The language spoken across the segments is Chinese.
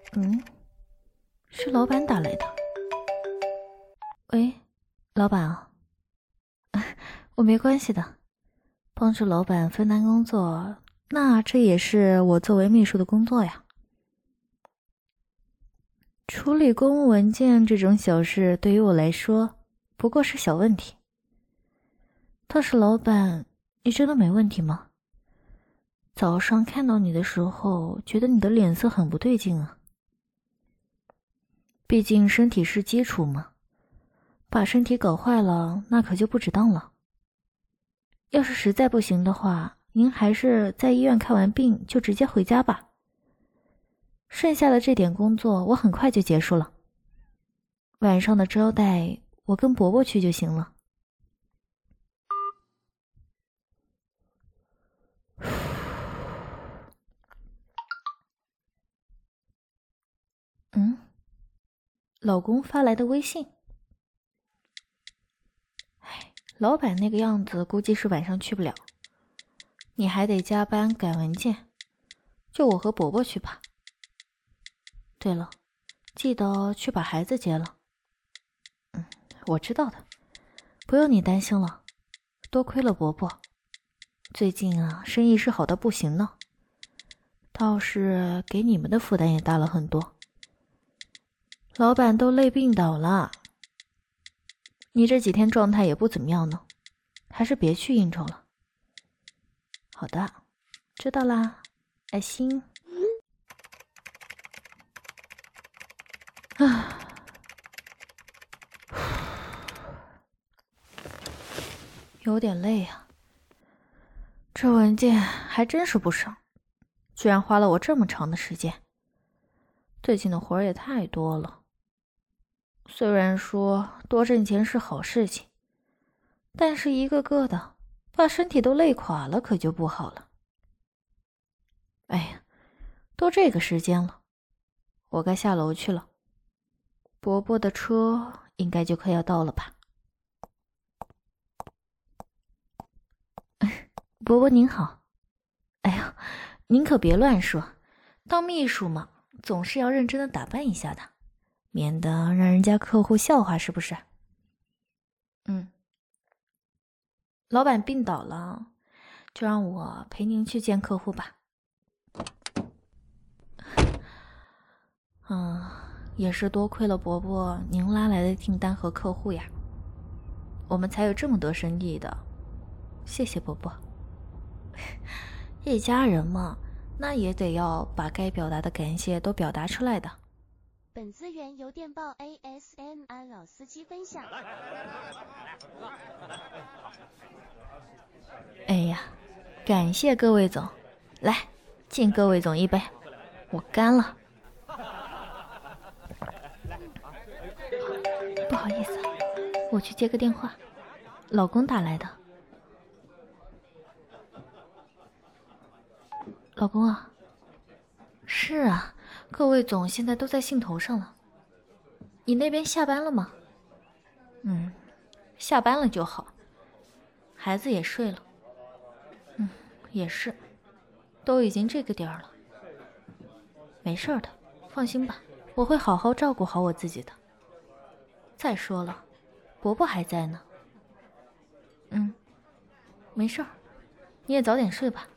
嗯，是老板打来的。喂，老板啊，我没关系的，帮助老板分担工作，那这也是我作为秘书的工作呀。处理公务文件这种小事对于我来说不过是小问题。倒是老板，你真的没问题吗？早上看到你的时候，觉得你的脸色很不对劲啊。毕竟身体是基础嘛，把身体搞坏了，那可就不值当了。要是实在不行的话，您还是在医院看完病就直接回家吧。剩下的这点工作我很快就结束了，晚上的招待我跟伯伯去就行了。老公发来的微信。老板那个样子估计是晚上去不了，你还得加班赶文件，就我和伯伯去吧。对了，记得去把孩子接了。我知道的，不用你担心了。多亏了伯伯，最近啊，生意是好到不行呢，倒是给你们的负担也大了很多。老板都累病倒了，你这几天状态也不怎么样呢，还是别去应酬了。好的，知道啦，爱心。有点累啊，这文件还真是不少，居然花了我这么长的时间。最近的活儿也太多了。虽然说多挣钱是好事情，但是一个个的把身体都累垮了，可就不好了。哎呀，都这个时间了，我该下楼去了。伯伯的车应该就快要到了吧？伯伯您好。哎呀，您可别乱说，当秘书嘛，总是要认真的打扮一下的，免得让人家客户笑话，是不是？老板病倒了，就让我陪您去见客户吧。也是多亏了伯伯您拉来的订单和客户呀，我们才有这么多生意的。谢谢伯伯。一家人嘛，那也得要把该表达的感谢都表达出来的。 本资源由电报 ASMR 老司机分享。 哎呀，感谢各位总，来，敬各位总一杯，我干了。不好意思，我去接个电话，老公打来的。老公啊，是啊，各位总现在都在兴头上了。你那边下班了吗？下班了就好。孩子也睡了。也是，都已经这个点儿了。没事的，放心吧，我会好好照顾好我自己的。再说了，伯伯还在呢。没事儿，你也早点睡吧。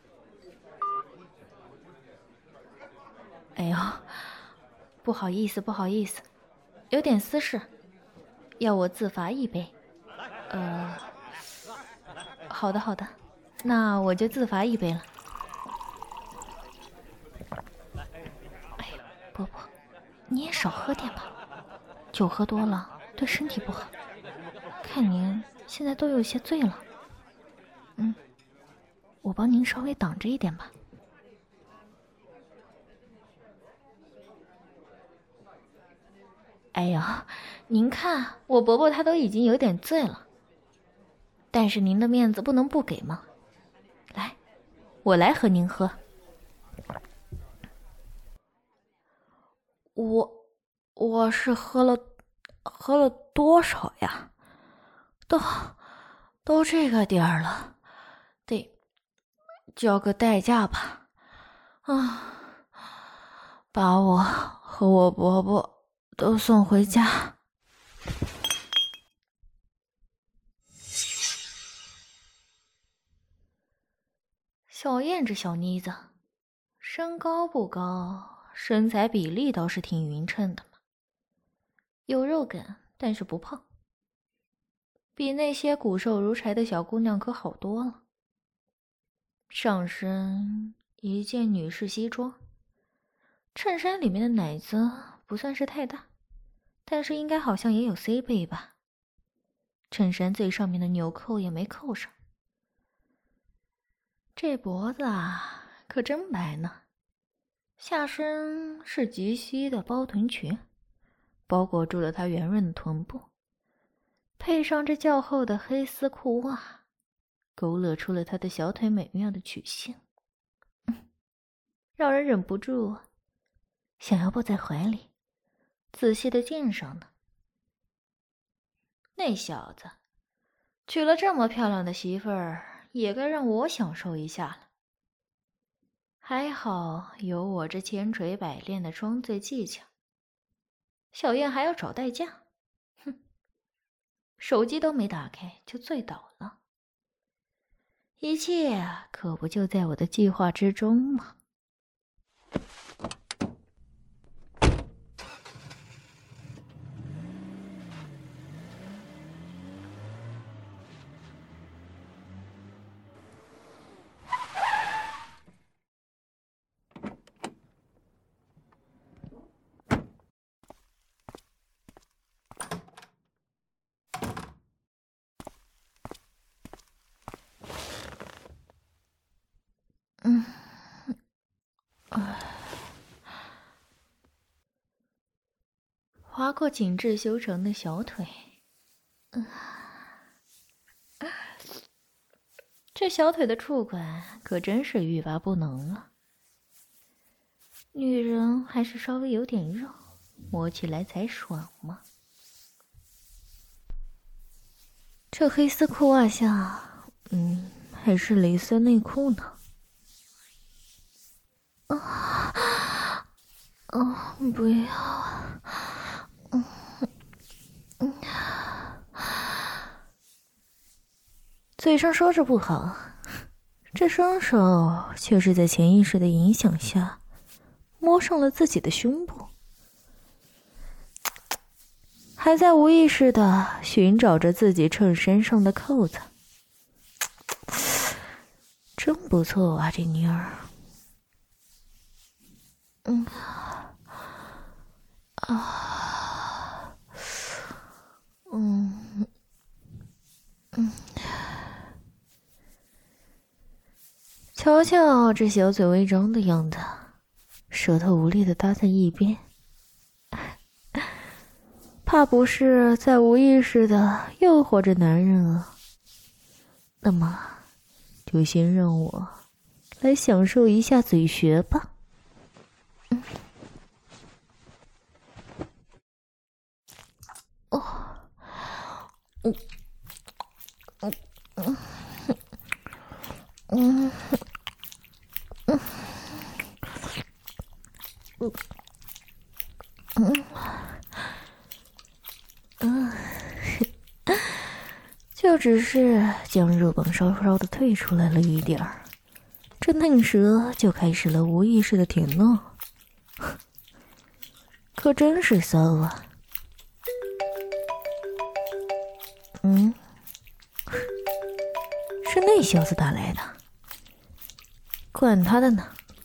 哎呦，不好意思，不好意思，有点私事，要我自罚一杯。好的好的，那我就自罚一杯了。哎呀，伯伯，你也少喝点吧，酒喝多了对身体不好。看您现在都有些醉了。我帮您稍微挡着一点吧。哎呀，您看我伯伯他都已经有点醉了，但是您的面子不能不给嘛。来，我来和您喝。我是喝了多少呀？都这个点儿了，得交个代价吧。把我和我伯伯都送回家。小燕这小妮子，身高不高，身材比例倒是挺匀称的嘛，有肉感，但是不胖，比那些骨瘦如柴的小姑娘可好多了。上身一件女士西装，衬衫里面的奶子不算是太大，但是应该好像也有 C 背吧。衬衫最上面的纽扣也没扣上。这脖子啊，可真白呢。下身是及膝的包臀裙，包裹住了她圆润的臀部，配上这较厚的黑丝裤袜，勾勒出了她的小腿美妙的曲线，让人忍不住想要抱在怀里，仔细的鉴赏呢。那小子娶了这么漂亮的媳妇儿，也该让我享受一下了。还好有我这千锤百炼的装醉技巧。小燕还要找代驾，哼，手机都没打开就醉倒了。一切可不就在我的计划之中吗？划过紧致修长的小腿，这小腿的触感可真是欲罢不能了。女人还是稍微有点肉，摸起来才爽嘛。这黑丝裤袜下，还是蕾丝内裤呢。不要啊！嘴上说着不好，这双手却是在潜意识的影响下摸上了自己的胸部，还在无意识的寻找着自己衬衫上的扣子。真不错啊，这妮儿。瞧瞧这小嘴微张的样子，舌头无力的搭在一边，怕不是在无意识的诱惑着男人啊。那么就先让我来享受一下嘴穴吧。就只是将肉棒稍稍的退出来了一点儿，这嫩舌就开始了无意识的舔弄，可真是骚啊！是那小子打来的，管他的呢。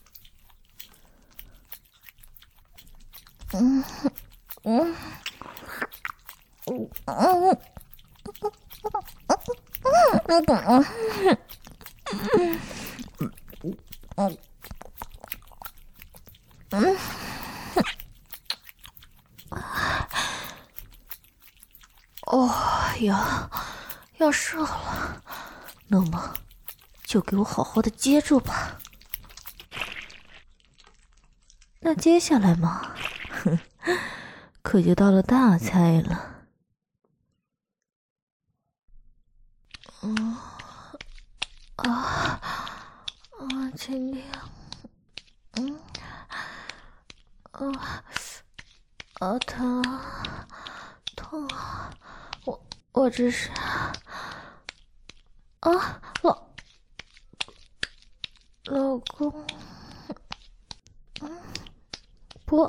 要射了，那么就给我好好的接住吧。那接下来嘛，可就到了大菜了。轻点。 疼，我只是老公，婆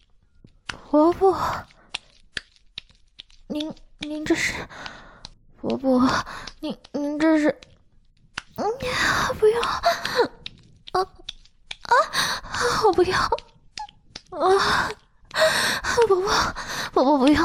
婆，您这是婆婆，您这是，不要，我不要，婆婆不要，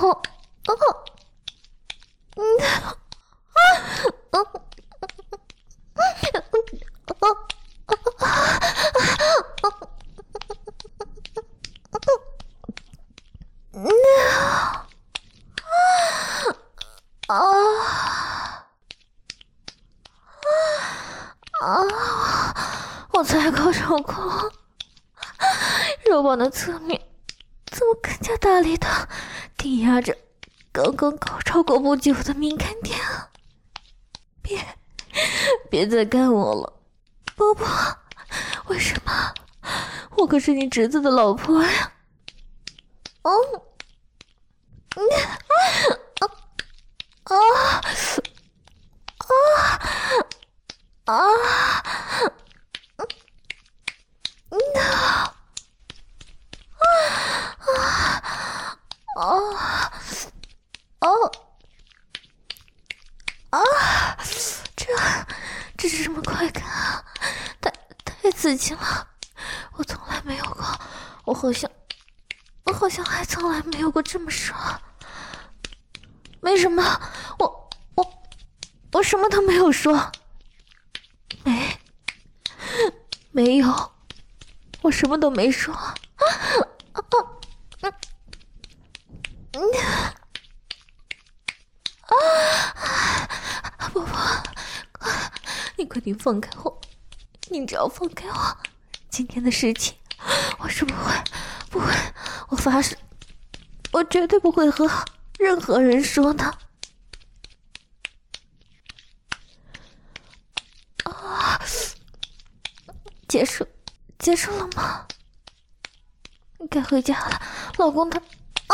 我才刚受过，肉棒的侧面怎么更加大力的抵压着刚刚高潮过不久的敏感点啊！别再干我了，婆婆，为什么？我可是你侄子的老婆呀！这是什么快感啊？太刺激了！我从来没有过，我好像还从来没有过这么爽。没什么，我什么都没有说，没有，我什么都没说。婆婆，你快点放开我！你只要放开我，今天的事情我是不会，我发誓，我绝对不会和任何人说的。结束了吗？该回家了，老公他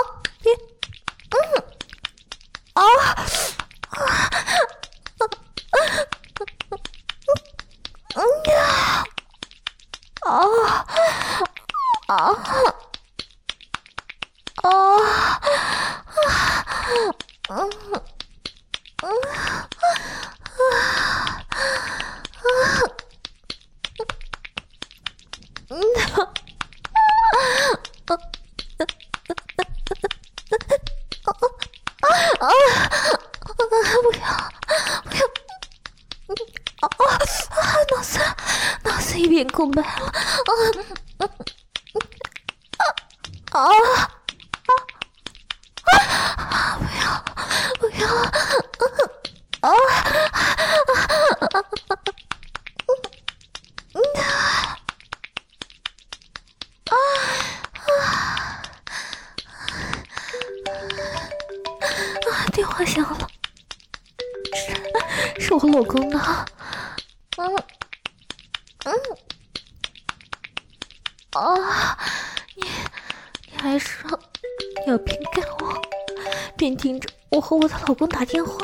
脑子一片空白了。不要！电话响了，是我老公的。你还说要边干我边听着我和我的老公打电话。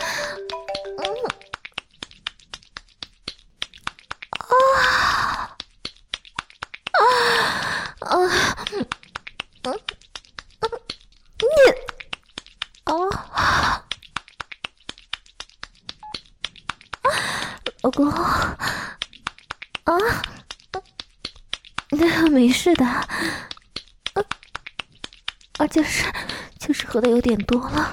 老公，没事的，就是喝的有点多了。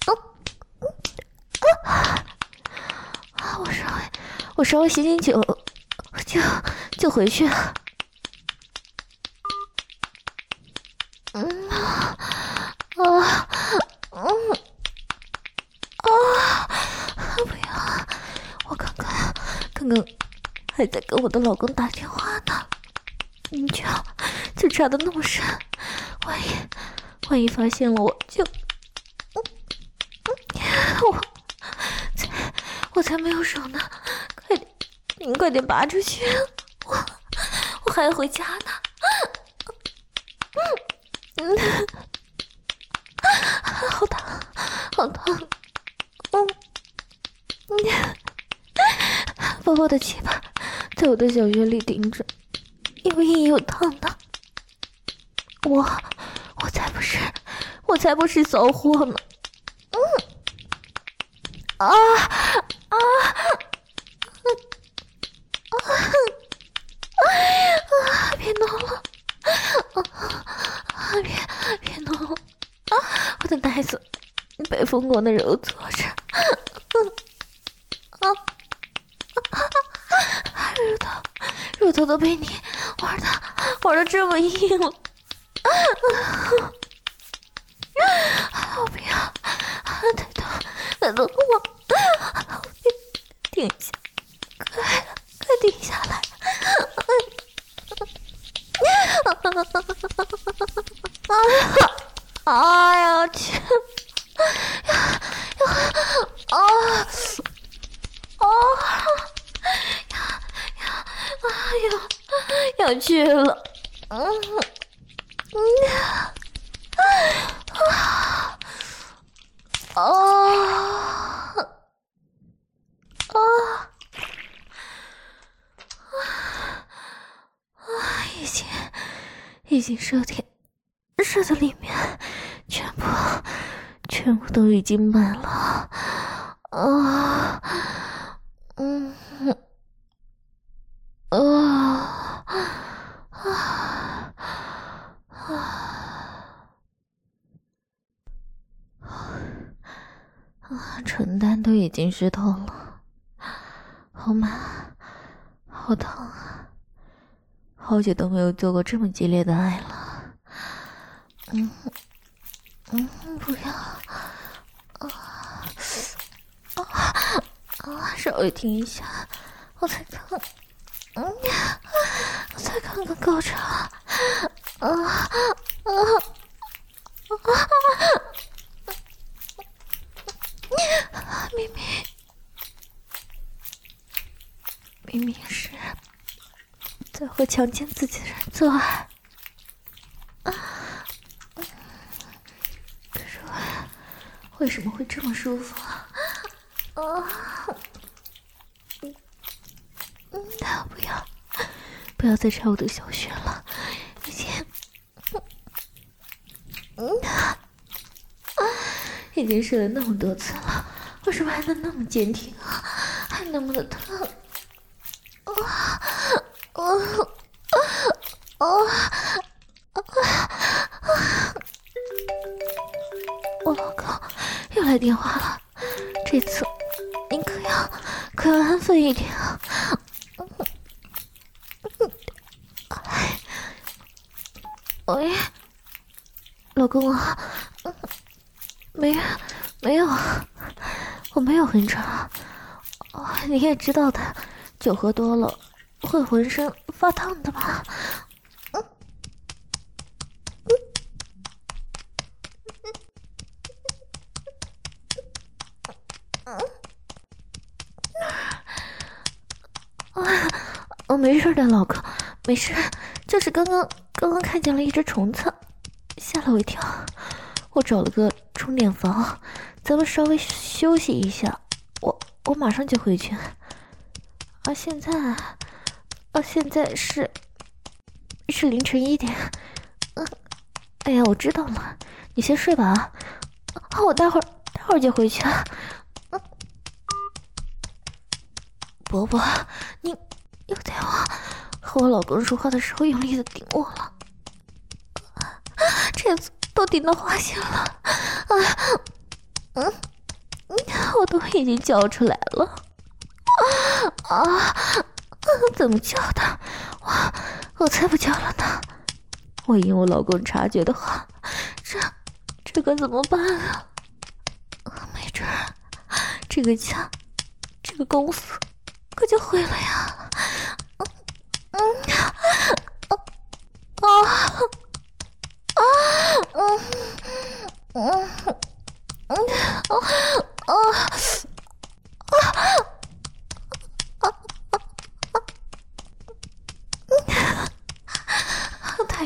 我稍微醒酒，就回去了。不要！我刚刚还在跟我的老公打电话呢，你就插得那么深，万一发现了我就，我才没有手呢，您快点拔出去，我还要回家呢。 好烫。宝宝的鸡巴在我的小穴里顶着，又硬又烫的。我才不是骚货呢。别弄了，别弄了，我的奶子被疯狂的揉搓着，乳头都被你玩的这么硬了，我不要，太痛了，停下，快停下来！哎呀去！要去了！已经射的里面全部都已经满了。唇丹都已经湿透了，好满，好烫啊！好久都没有做过这么激烈的爱了。不要，稍微停一下，我才刚刚高潮。明明是在和强奸自己的人做爱，可是为什么会这么舒服不要再插我的小穴了，已经试了那么多次了，为什么还能那么坚挺啊？还那么的疼！我老公又来电话了，这次您可要安分一点啊！喂，老公啊，没有，我没有很长。你也知道的，酒喝多了会浑身发烫的嘛。没事的，老公，没事，就是刚刚看见了一只虫子，吓了我一跳。我找了个充电房，咱们稍微休息一下，我马上就回去。现在是凌晨1点。哎呀，我知道了，你先睡吧啊。我待会儿就回去啊。伯伯，你又在和我老公说话的时候用力的顶我了，这次都顶到花心了我都已经叫出来了怎么叫的？我才不叫了呢！万一我老公察觉的话，这可怎么办啊？没准这个家，这个公司可就毁了呀！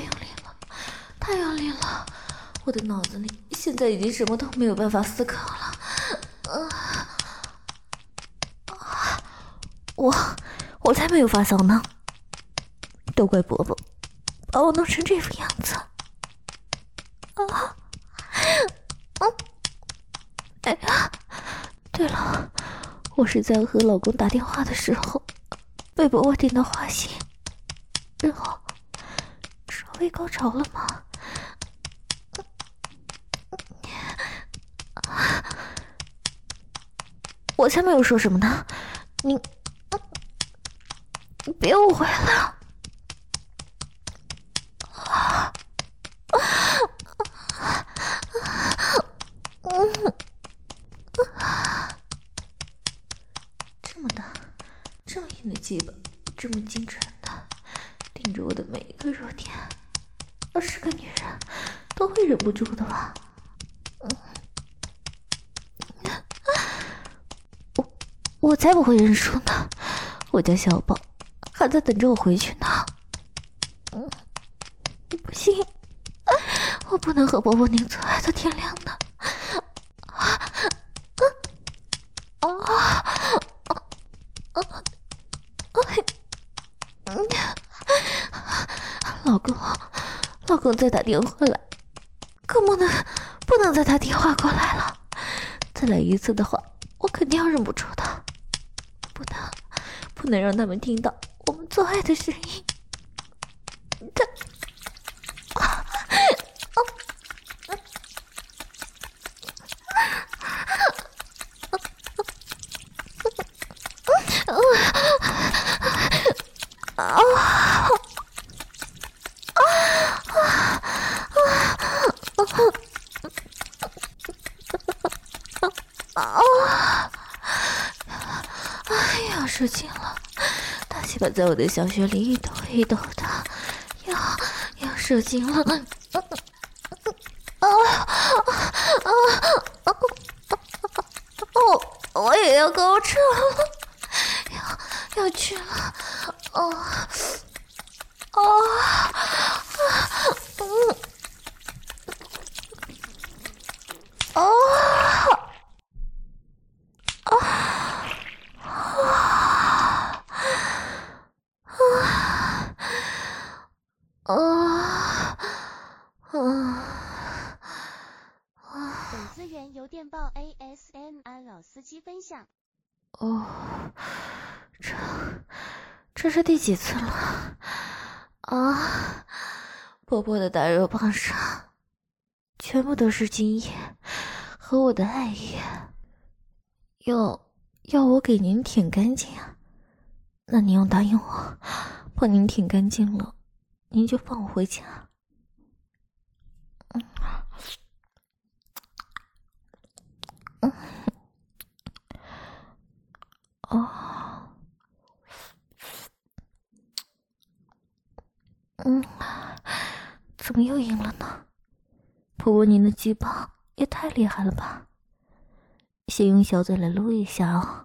太用力了，我的脑子里现在已经什么都没有办法思考了。 我才没有发骚呢，都怪伯伯把我弄成这副样子。哎呀，对了，我是在和老公打电话的时候被伯伯点到花心，然后稍微高潮了吗？我才没有说什么呢，你别误会了。这么大，这么硬的鸡巴，这么精准的盯着我的每一个弱点，20个女人都会忍不住的吧？我才不会认输呢！我家小宝还在等着我回去呢。不行，我不能和伯伯宁做爱到天亮的。老公再打电话来，可不能再打电话过来了。再来一次的话，我肯定要忍不住的。不能让他们听到我们做爱的声音。射精了，大鸡巴在我的小穴里一抖一抖的，要射精了。我也要高潮了，要去了。 本资源由电报 ASMR 老司机分享。 这是第几次了啊？波波的大肉棒上全部都是精液和我的爱液，要我给您舔干净啊？那您要答应我，帮您舔干净了，您就放我回家。怎么又硬了呢？婆婆，您的鸡巴也太厉害了吧！先用小嘴来撸一下哦。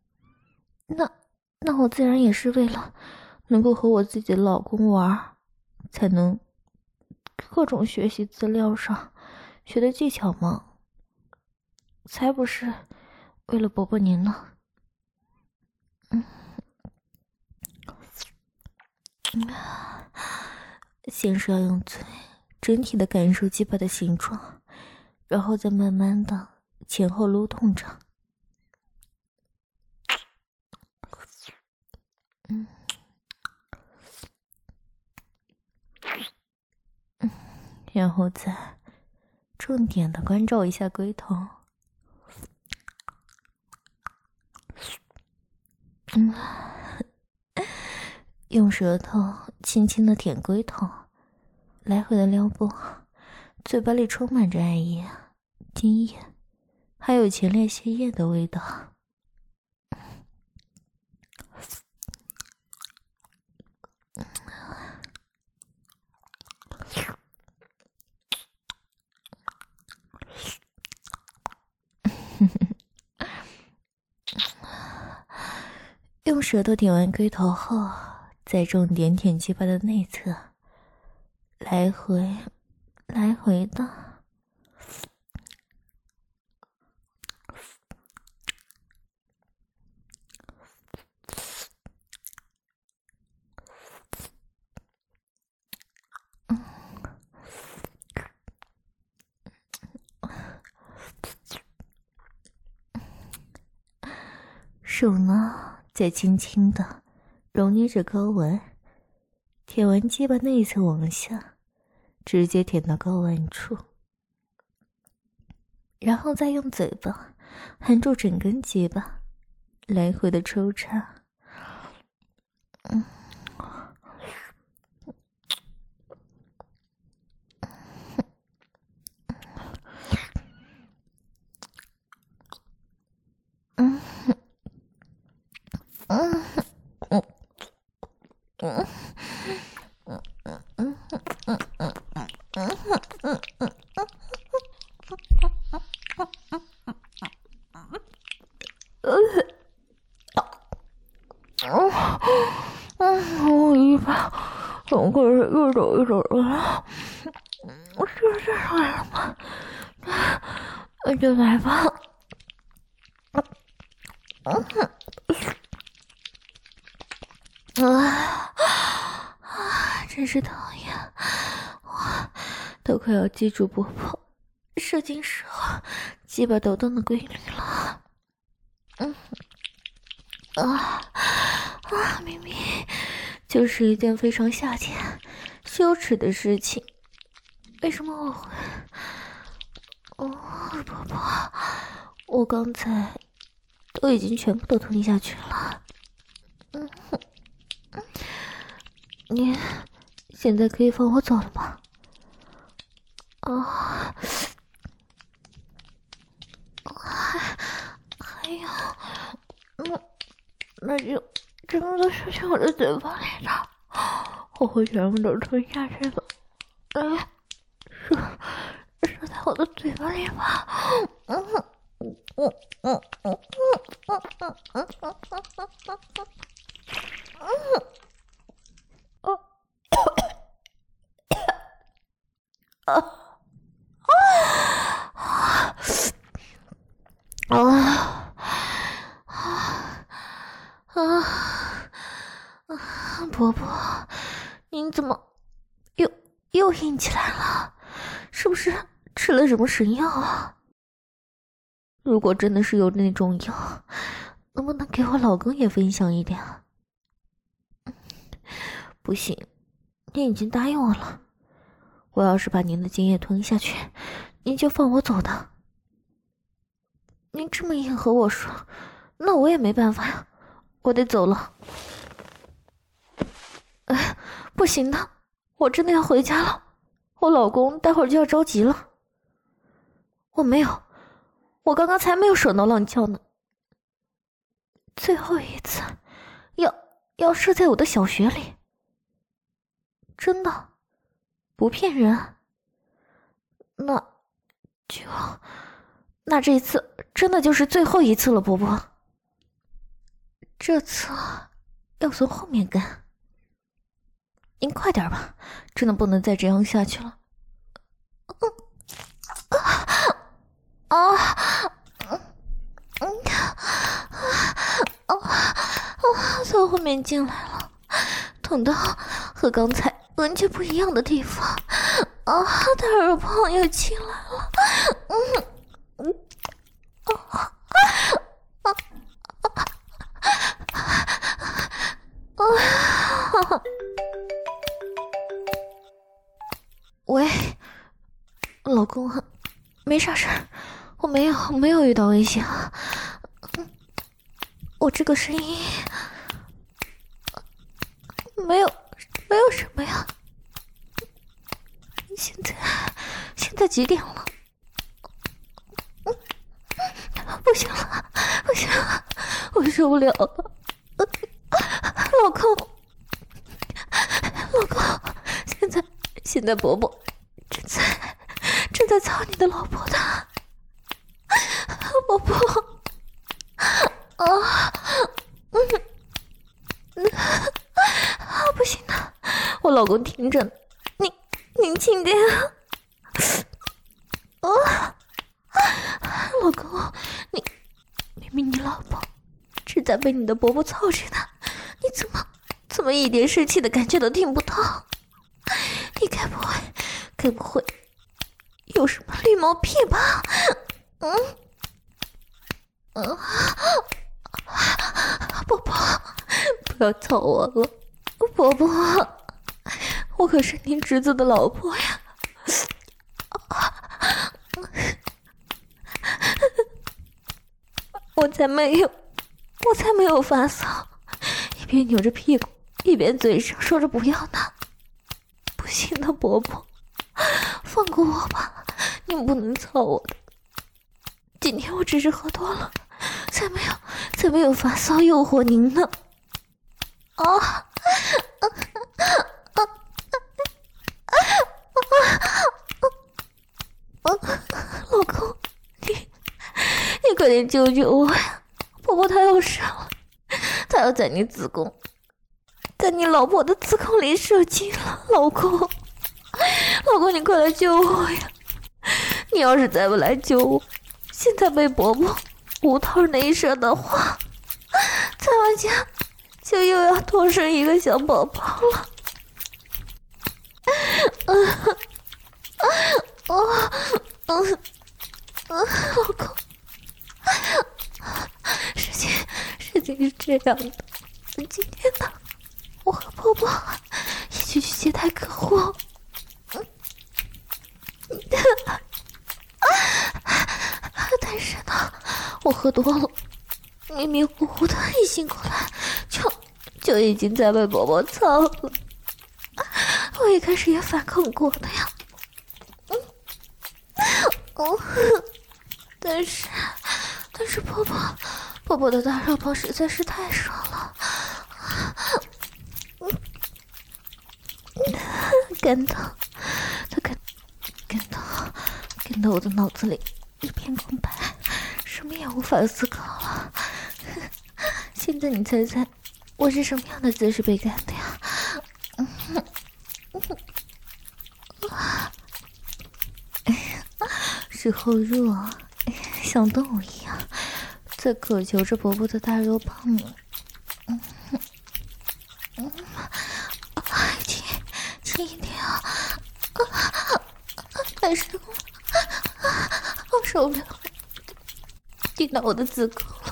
那我自然也是为了能够和我自己的老公玩，才能各种学习资料上学的技巧嘛，才不是为了伯伯您呢。先是要用嘴整体的感受鸡巴的形状，然后再慢慢的前后撸动着。然后再重点的关照一下龟头。用舌头轻轻的舔龟头，来回的撩拨，嘴巴里充满着爱液、精液，还有前列腺液的味道。用舌头舔完龟头后，再重点舔鸡巴的内侧，来回的。 手呢再轻轻的揉捏着睾丸，舔完鸡巴内侧往下，直接舔到睾丸处，然后再用嘴巴含住整根鸡巴，来回的抽插。我一把从开始越走越走了，我是不是来了吗？那就来吧。真是讨厌，我都快要记住伯伯射精时候鸡巴抖动的规律了。明明就是一件非常下贱、羞耻的事情，为什么我会？伯伯，我刚才都已经全部都吞下去了。你现在可以放我走了吗？还有，那就全部都射进我的嘴巴里了，我会全部都吞下去的。射在我的嘴巴里吧。伯伯，您怎么又硬起来了？是不是吃了什么神药啊？如果真的是有那种药，能不能给我老公也分享一点啊？不行，您已经答应我了，我要是把您的精液吞下去，您就放我走的。您这么硬和我说，那我也没办法呀，我得走了。不行的，我真的要回家了，我老公待会儿就要着急了。我没有，我刚刚才没有手挠浪叫呢。最后一次，要射在我的小穴里，真的，不骗人。那这一次真的就是最后一次了，伯伯。这次要从后面干。您快点吧，真的不能再这样下去了。从后面进来了，痛到和刚才完全不一样的地方。他耳旁又进来了。喂，老公啊，没啥事儿，我没有遇到危险啊。我这个声音没有什么呀。现在几点了？不行了，我受不了了。老公，现在伯伯正在操你的老婆的，伯伯。不行的，我老公听着呢，您轻点啊。老公，明明你老婆是在被你的伯伯操着呢，你怎么一点生气的感觉都听不到？你该不会有什么绿毛癖吧？ 伯伯，不要操我了，伯伯，我可是您侄子的老婆呀！我才没有发骚，一边扭着屁股，一边嘴上说着不要呢。不行的，伯伯，放过我吧，您不能操我的。今天我只是喝多了，才没有发骚诱惑您呢。老公，你快点救救我呀！婆婆她要生了，她要在你老婆的子宫里射精了，老公，你快来救我呀！你要是再不来救我，现在被伯伯无套内射的话，咱们家就又要多生一个小宝宝了。老公，事情是这样的，今天呢，我和婆婆一起去接待客户。但是呢，我喝多了，迷迷糊糊的，一醒过来就已经在被伯伯操了。我一开始也反抗过的呀，但是婆婆的大肉棒实在是太爽了，干到我的脑子里一片空白，什么也无法思考了。现在你猜猜，我是什么样的姿势被干的呀？是后弱，像动物一样在渴求着伯伯的大肉棒呢。轻一点啊！太深了，我受不了了，顶到我的子宫了。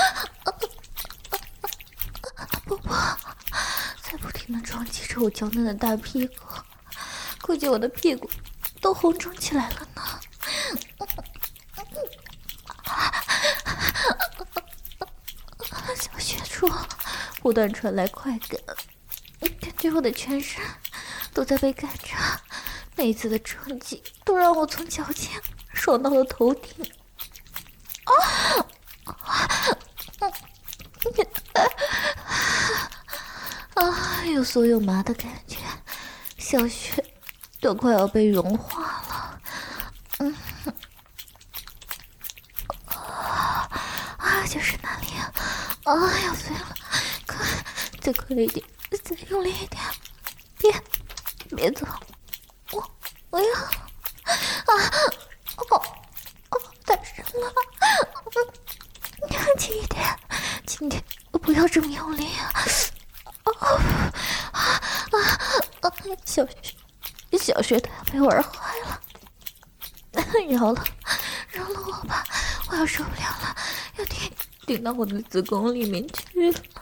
伯伯在不停地撞击着我娇嫩的大屁股，估计我的屁股都红肿起来了呢。小穴处不断传来快感，感觉我的全身都在被干着，每一次的撞击都让我从脚尖爽到了头顶。有酥有麻的感觉，小穴都快要被融化了。就是那里啊！要碎了，快，再快一点，再用力一点，别走，我要太深了，轻一点，不要这么用力啊！小穴都要被玩坏了，饶了我吧，我要受不了了，要顶到我的子宫里面去了。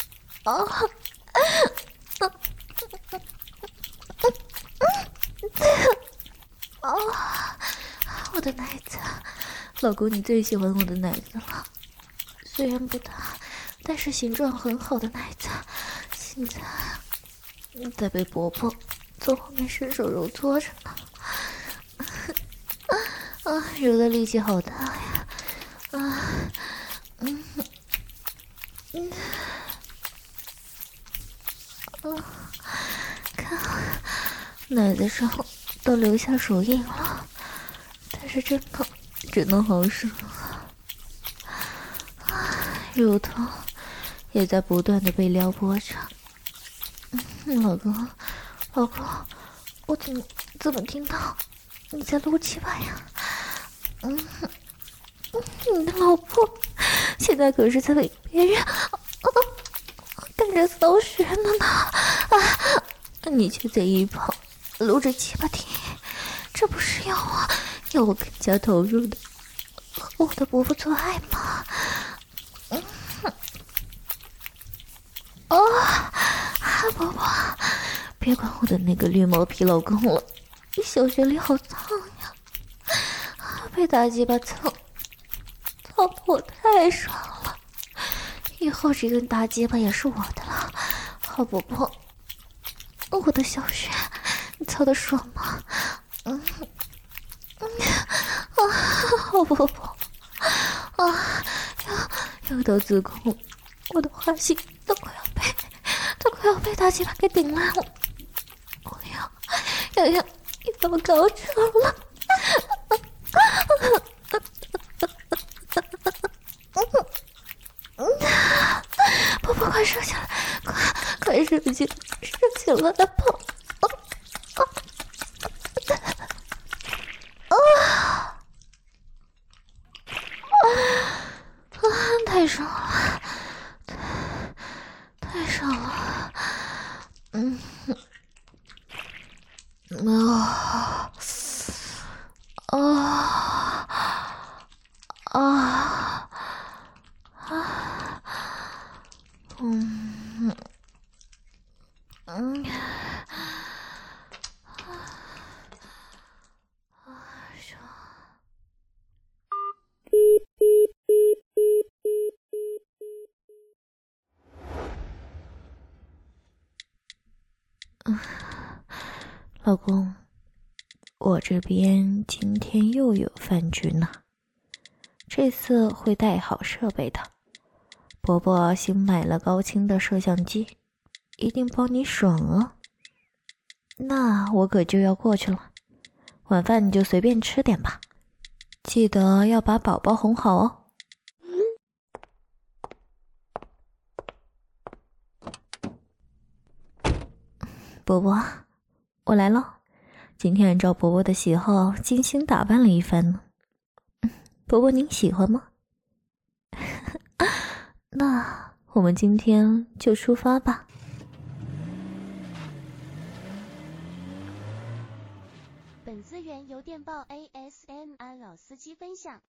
我的奶子，老公，你最喜欢我的奶子了，虽然不大，但是形状很好的奶子，现在在被伯伯从后面伸手揉搓着呢。揉的力气好大呀！看，奶子上都留下手印了，但是真的好爽啊！乳头也在不断的被撩拨着。老公，我怎么听到你在撸鸡巴呀？你的老婆现在可是在被别人干着骚穴呢你却在一旁撸着鸡巴听，这不是要我更加投入的和我的伯伯做爱吗？ 婆婆，别管我的那个绿毛皮老公了，小穴里好烫呀，被大鸡巴蹭的我太爽了，以后这根大鸡巴也是我的了。好婆婆，我的小穴，你操的爽吗？好婆婆，要到子宫，我的花心都快要被大鸡巴给顶烂了，我要高潮了。婆婆快射下来，快射起来，婆。太爽了，太爽了，老公，我这边今天又有饭局呢，这次会带好设备的。伯伯新买了高清的摄像机，一定包你爽哦。那我可就要过去了，晚饭你就随便吃点吧，记得要把宝宝哄好哦。伯伯，我来了，今天按照伯伯的喜好精心打扮了一番呢。伯伯您喜欢吗？那我们今天就出发吧。 本资源由电报 ASMR 老司机分享。